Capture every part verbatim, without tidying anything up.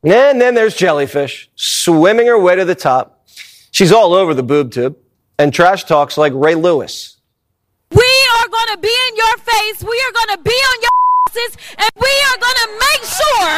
And then there's Jellyfish, swimming her way to the top. She's all over the boob tube and trash talks like Ray Lewis. We are going to be in your face. We are going to be on your asses, and we are going to make sure,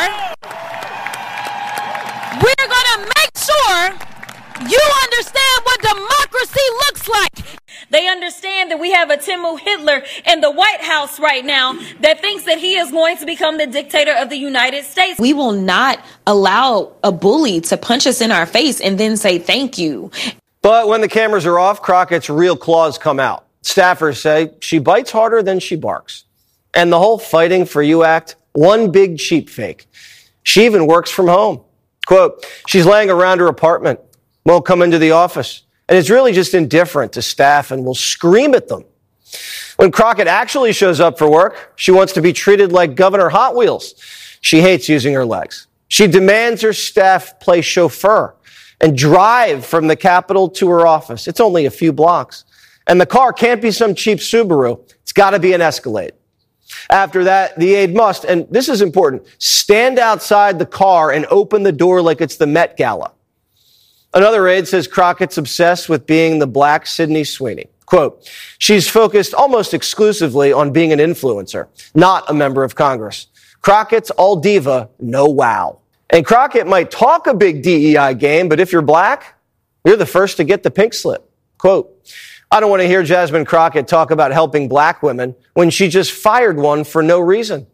we're going to make sure you understand what democracy looks like. They understand that we have a Timu Hitler in the White House right now that thinks that he is going to become the dictator of the United States. We will not allow a bully to punch us in our face and then say thank you. But when the cameras are off, Crockett's real claws come out. Staffers say she bites harder than she barks. And the whole fighting for you act, one big cheap fake. She even works from home. Quote, she's laying around her apartment, won't come into the office, and is really just indifferent to staff and will scream at them. When Crockett actually shows up for work, she wants to be treated like Governor Hot Wheels. She hates using her legs. She demands her staff play chauffeur and drive from the Capitol to her office. It's only a few blocks. And the car can't be some cheap Subaru. It's got to be an Escalade. After that, the aide must, and this is important, stand outside the car and open the door like it's the Met Gala. Another aide says Crockett's obsessed with being the black Sydney Sweeney. Quote, she's focused almost exclusively on being an influencer, not a member of Congress. Crockett's all diva, no wow. And Crockett might talk a big D E I game, but if you're black, you're the first to get the pink slip. Quote, I don't want to hear Jasmine Crockett talk about helping black women when she just fired one for no reason.